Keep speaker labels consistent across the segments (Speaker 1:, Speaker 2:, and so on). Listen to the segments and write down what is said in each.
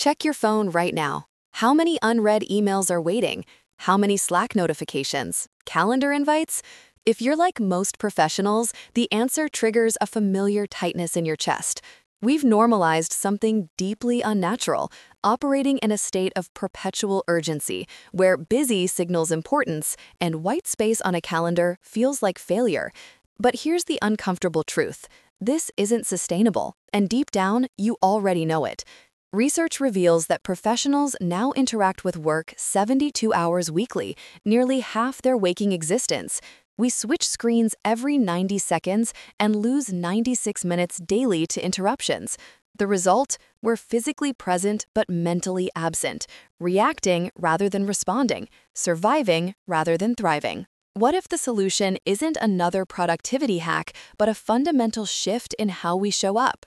Speaker 1: Check your phone right now. How many unread emails are waiting? How many Slack notifications? Calendar invites? If you're like most professionals, the answer triggers a familiar tightness in your chest. We've normalized something deeply unnatural, operating in a state of perpetual urgency, where busy signals importance and white space on a calendar feels like failure. But here's the uncomfortable truth. This isn't sustainable, and deep down, you already know it. Research reveals that professionals now interact with work 72 hours weekly, nearly half their waking existence. We switch screens every 90 seconds and lose 96 minutes daily to interruptions. The result? We're physically present but mentally absent, reacting rather than responding, surviving rather than thriving. What if the solution isn't another productivity hack, but a fundamental shift in how we show up?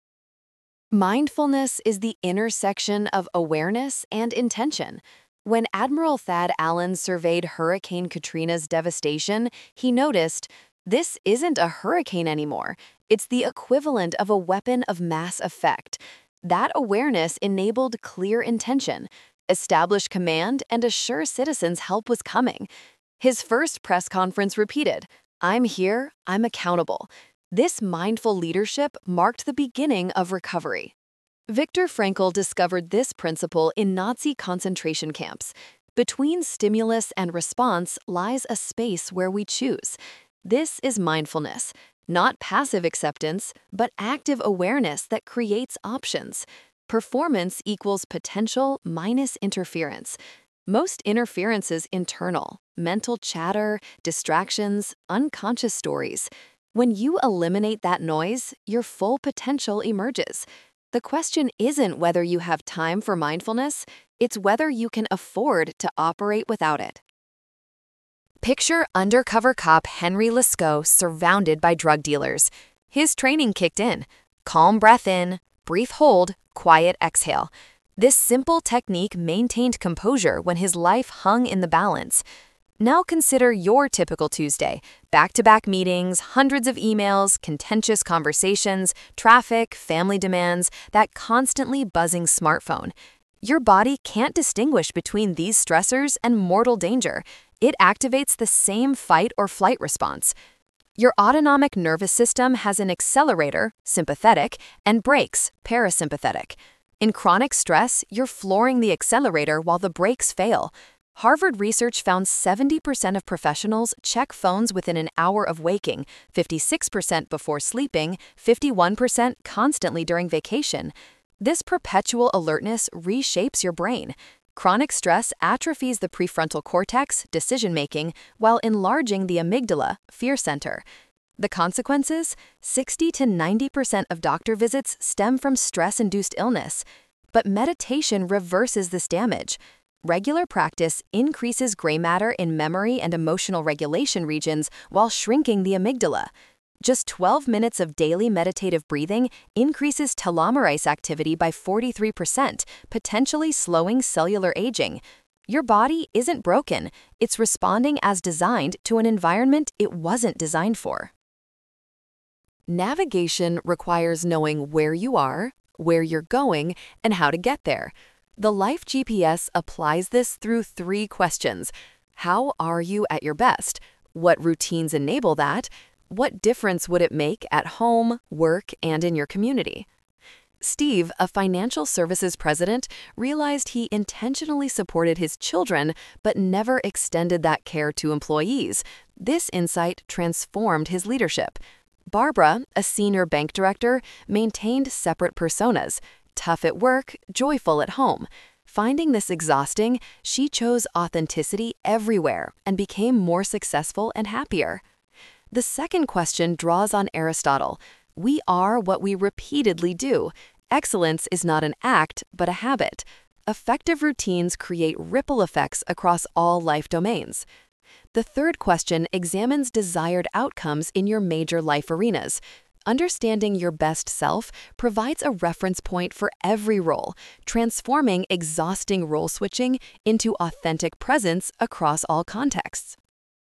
Speaker 1: Mindfulness is the intersection of awareness and intention. When Admiral Thad Allen surveyed Hurricane Katrina's devastation, he noticed, this isn't a hurricane anymore. It's the equivalent of a weapon of mass effect. That awareness enabled clear intention, established command, and assured citizens help was coming. His first press conference repeated, "I'm here, I'm accountable." This mindful leadership marked the beginning of recovery. Viktor Frankl discovered this principle in Nazi concentration camps. Between stimulus and response lies a space where we choose. This is mindfulness, not passive acceptance, but active awareness that creates options. Performance equals potential minus interference. Most interference is internal, mental chatter, distractions, unconscious stories. When you eliminate that noise, your full potential emerges. The question isn't whether you have time for mindfulness, it's whether you can afford to operate without it. Picture undercover cop Henry Lescaut surrounded by drug dealers. His training kicked in. Calm breath in, brief hold, quiet exhale. This simple technique maintained composure when his life hung in the balance. Now consider your typical Tuesday. Back-to-back meetings, hundreds of emails, contentious conversations, traffic, family demands, that constantly buzzing smartphone. Your body can't distinguish between these stressors and mortal danger. It activates the same fight or flight response. Your autonomic nervous system has an accelerator, sympathetic, and brakes, parasympathetic. In chronic stress, you're flooring the accelerator while the brakes fail. Harvard research found 70% of professionals check phones within an hour of waking, 56% before sleeping, 51% constantly during vacation. This perpetual alertness reshapes your brain. Chronic stress atrophies the prefrontal cortex, decision-making, while enlarging the amygdala, fear center. The consequences? 60 to 90% of doctor visits stem from stress-induced illness. But meditation reverses this damage. Regular practice increases gray matter in memory and emotional regulation regions while shrinking the amygdala. Just 12 minutes of daily meditative breathing increases telomerase activity by 43%, potentially slowing cellular aging. Your body isn't broken, it's responding as designed to an environment it wasn't designed for. Navigation requires knowing where you are, where you're going, and how to get there. The Life GPS applies this through 3 questions. How are you at your best? What routines enable that? What difference would it make at home, work, and in your community? Steve, a financial services president, realized he intentionally supported his children but never extended that care to employees. This insight transformed his leadership. Barbara, a senior bank director, maintained separate personas. Tough at work, joyful at home. Finding this exhausting, she chose authenticity everywhere and became more successful and happier. The second question draws on Aristotle. We are what we repeatedly do. Excellence is not an act, but a habit. Effective routines create ripple effects across all life domains. The third question examines desired outcomes in your major life arenas. Understanding your best self provides a reference point for every role, transforming exhausting role switching into authentic presence across all contexts.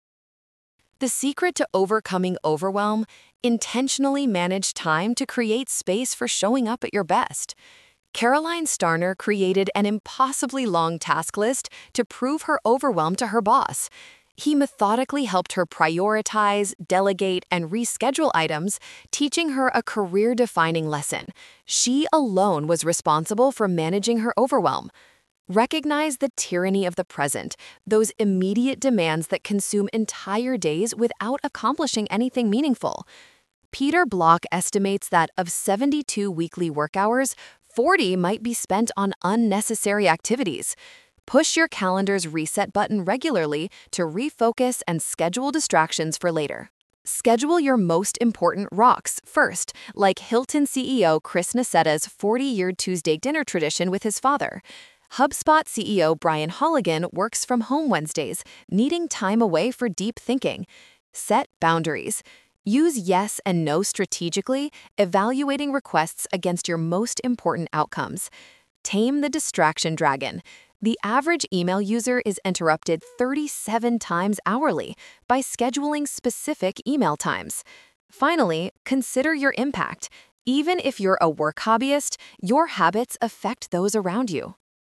Speaker 1: The secret to overcoming overwhelm: intentionally manage time to create space for showing up at your best. Caroline Starner created an impossibly long task list to prove her overwhelm to her boss. He methodically helped her prioritize, delegate, and reschedule items, teaching her a career-defining lesson. She alone was responsible for managing her overwhelm. Recognize the tyranny of the present, those immediate demands that consume entire days without accomplishing anything meaningful. Peter Block estimates that of 72 weekly work hours, 40 might be spent on unnecessary activities. Push your calendar's reset button regularly to refocus and schedule distractions for later. Schedule your most important rocks first, like Hilton CEO Chris Nasseta's 40-year Tuesday dinner tradition with his father. HubSpot CEO Brian Halligan works from home Wednesdays, needing time away for deep thinking. Set boundaries. Use yes and no strategically, evaluating requests against your most important outcomes. Tame the distraction dragon. The average email user is interrupted 37 times hourly by scheduling specific email times. Finally, consider your impact. Even if you're a work hobbyist, your habits affect those around you.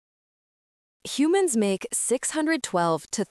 Speaker 1: Humans make 612 to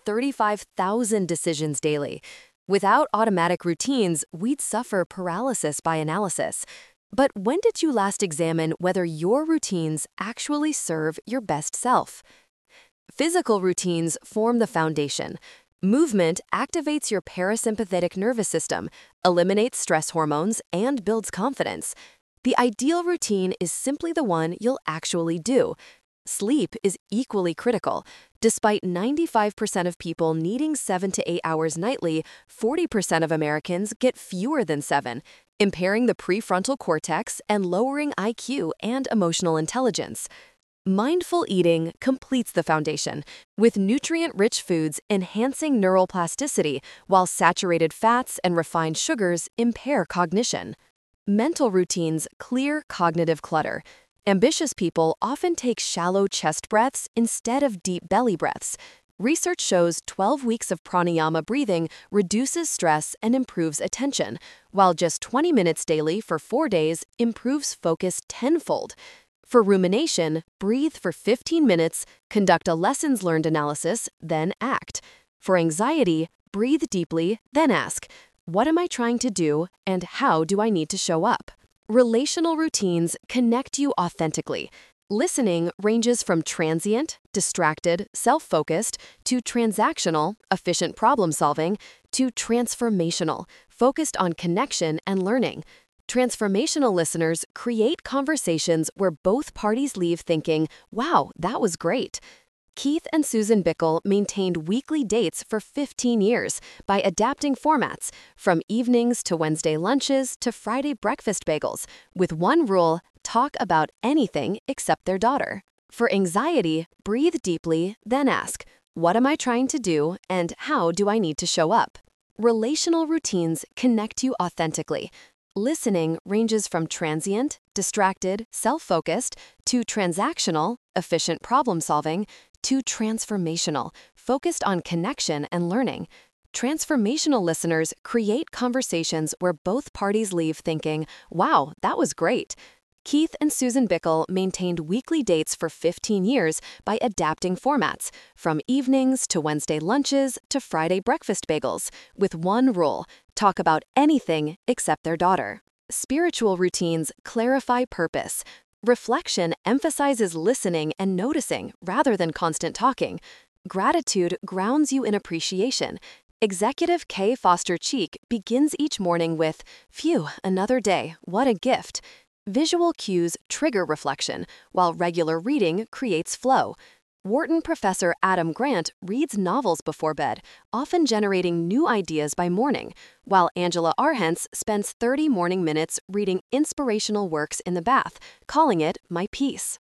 Speaker 1: 35,000 decisions daily. Without automatic routines, we'd suffer paralysis by analysis. But when did you last examine whether your routines actually serve your best self? Physical routines form the foundation. Movement activates your parasympathetic nervous system, eliminates stress hormones, and builds confidence. The ideal routine is simply the one you'll actually do. Sleep is equally critical. Despite 95% of people needing 7 to 8 hours nightly, 40% of Americans get fewer than 7, impairing the prefrontal cortex and lowering IQ and emotional intelligence. Mindful eating completes the foundation, with nutrient-rich foods enhancing neural plasticity, while saturated fats and refined sugars impair cognition. Mental routines clear cognitive clutter. Ambitious people often take shallow chest breaths instead of deep belly breaths. Research shows 12 weeks of pranayama breathing reduces stress and improves attention, while just 20 minutes daily for 4 days improves focus tenfold. For rumination, breathe for 15 minutes, conduct a lessons learned analysis, then act. For anxiety, breathe deeply, then ask, what am I trying to do and how do I need to show up? Relational routines connect you authentically. Listening ranges from transient, distracted, self-focused, to transactional, efficient problem-solving, to transformational, focused on connection and learning. Transformational listeners create conversations where both parties leave thinking, wow, that was great. Keith and Susan Bickle maintained weekly dates for 15 years by adapting formats, from evenings to Wednesday lunches to Friday breakfast bagels, with one rule: talk about anything except their daughter. For anxiety, breathe deeply, then ask, what am I trying to do and how do I need to show up? Relational routines connect you authentically. Listening ranges from transient, distracted, self-focused, to transactional, efficient problem-solving, to transformational, focused on connection and learning. Transformational listeners create conversations where both parties leave thinking, wow, that was great. Keith and Susan Bickle maintained weekly dates for 15 years by adapting formats, from evenings to Wednesday lunches to Friday breakfast bagels, with one rule: talk about anything except their daughter. Spiritual routines clarify purpose. Reflection emphasizes listening and noticing rather than constant talking. Gratitude grounds you in appreciation. Executive Kay Foster Cheek begins each morning with, "Phew, another day, what a gift." Visual cues trigger reflection, while regular reading creates flow. Wharton professor Adam Grant reads novels before bed, often generating new ideas by morning, while Angela Arhents spends 30 morning minutes reading inspirational works in the bath, calling it my peace.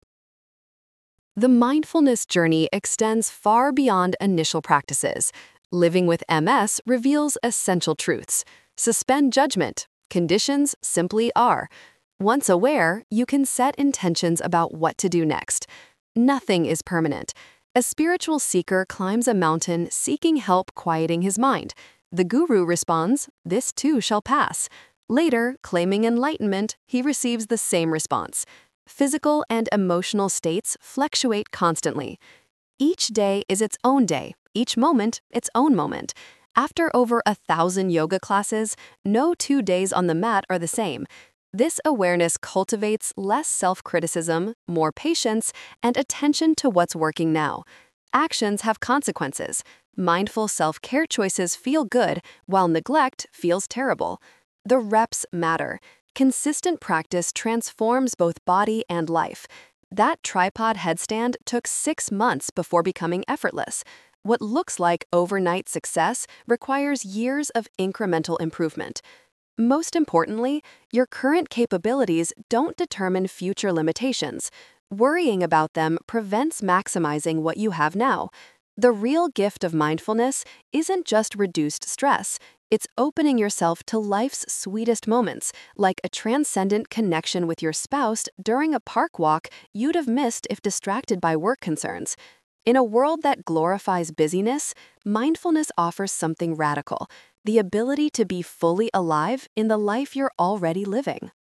Speaker 1: The mindfulness journey extends far beyond initial practices. Living with MS reveals essential truths. Suspend judgment. Conditions simply are. Once aware, you can set intentions about what to do next. Nothing is permanent. A spiritual seeker climbs a mountain seeking help quieting his mind. The guru responds, "This too shall pass." Later, claiming enlightenment, he receives the same response. Physical and emotional states fluctuate constantly. Each day is its own day, each moment its own moment. After over 1,000 yoga classes, no 2 days on the mat are the same. This awareness cultivates less self-criticism, more patience, and attention to what's working now. Actions have consequences. Mindful self-care choices feel good, while neglect feels terrible. The reps matter. Consistent practice transforms both body and life. That tripod headstand took 6 months before becoming effortless. What looks like overnight success requires years of incremental improvement. Most importantly, your current capabilities don't determine future limitations. Worrying about them prevents maximizing what you have now. The real gift of mindfulness isn't just reduced stress, it's opening yourself to life's sweetest moments, like a transcendent connection with your spouse during a park walk you'd have missed if distracted by work concerns. In a world that glorifies busyness, mindfulness offers something radical: the ability to be fully alive in the life you're already living.